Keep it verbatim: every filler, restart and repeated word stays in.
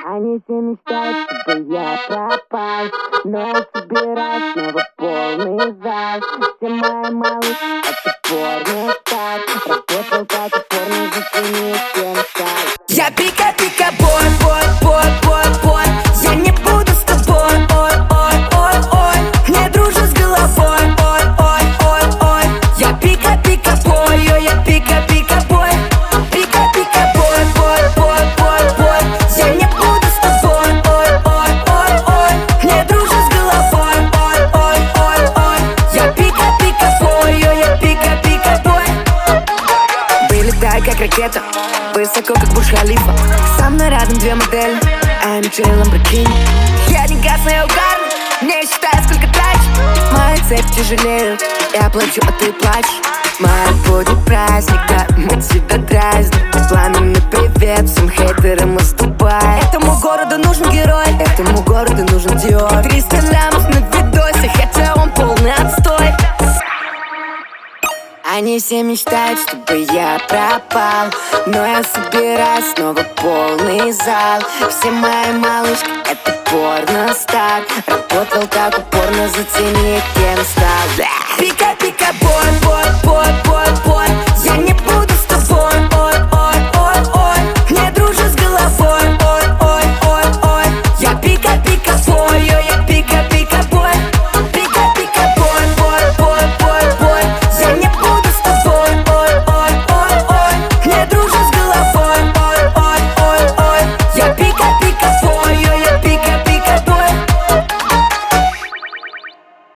Они все мечтают, чтобы я пропал, но я собираюсь снова полный зал. Все мои малышки — это порно-стар. Работал как и порно, зацени всем стал. Я пика-пика-бой, бой, бой, бой, бой. Я не буду с тобой, ой, ой, ой, ой. Не дружу с головой, ой, ой, ой, ой. Я пика-пика-бой, ой, я пика-пика-бой. Пика-пика-бой, бой, бой, бой, бой. Я не буду с тобой, ой, ой, ой, ой. Не дружу с головой, ой, ой, ой, ой. Я пика-пика-бой, ой, я пика-пика-бой. Вылетай как ракета, высоко как Бурдж-Халифа. Со мной рядом две модели, эм джей, Lamborghini. Я не гасна, я угарна, не считаю, сколько трачу. Мои цепи тяжелеют, я плачу, а ты плачешь. Мой будет праздник, да, мы тебя дразним. Пламенный привет всем хейтерам уступай. Этому городу нужен герой, этому городу нужен Диор. Триста лямов на видосе, хотя он полный отстой. Они все мечтают, чтобы я пропал, но я собираюсь снова полный зал. Все мои малышки — это порно-стар. Работал как упорно, зацени кем стал. Пика-пика-бой, бой, бой, бой.